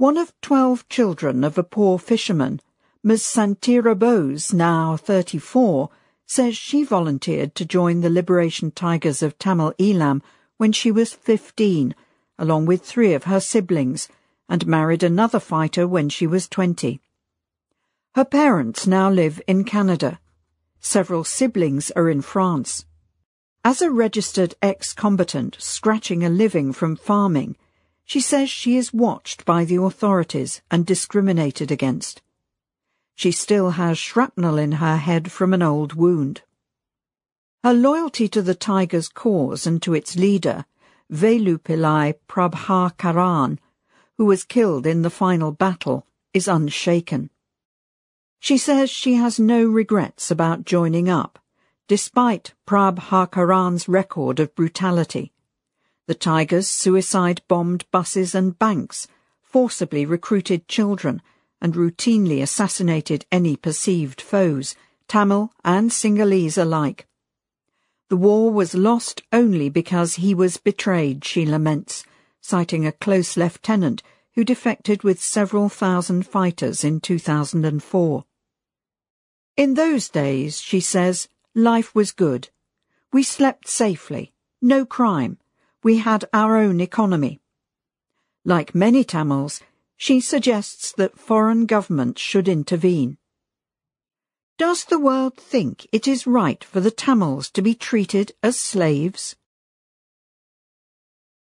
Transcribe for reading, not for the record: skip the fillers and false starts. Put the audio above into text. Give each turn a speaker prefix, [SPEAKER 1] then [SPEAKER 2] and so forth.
[SPEAKER 1] One of 12 children of a poor fisherman, Ms. Santira Bose, now 34, says she volunteered to join the Liberation Tigers of Tamil Eelam when she was 15, along with 3 of her siblings, and married another fighter when she was 20. Her parents now live in Canada. Several siblings are in France. As a registered ex-combatant scratching a living from farming, she says she is watched by the authorities and discriminated against. She still has shrapnel in her head from an old wound. Her loyalty to the Tigers' cause and to its leader, Velupillai Prabhakaran, who was killed in the final battle, is unshaken. She says she has no regrets about joining up, despite Prabhakaran's record of brutality. The Tigers suicide-bombed buses and banks, forcibly recruited children, and routinely assassinated any perceived foes, Tamil and Sinhalese alike. The war was lost only because he was betrayed, she laments, citing a close lieutenant who defected with several thousand fighters in 2004. In those days, she says, life was good. We slept safely, no crime. We had our own economy. Like many Tamils, she suggests that foreign governments should intervene. Does the world think it is right for the Tamils to be treated as slaves?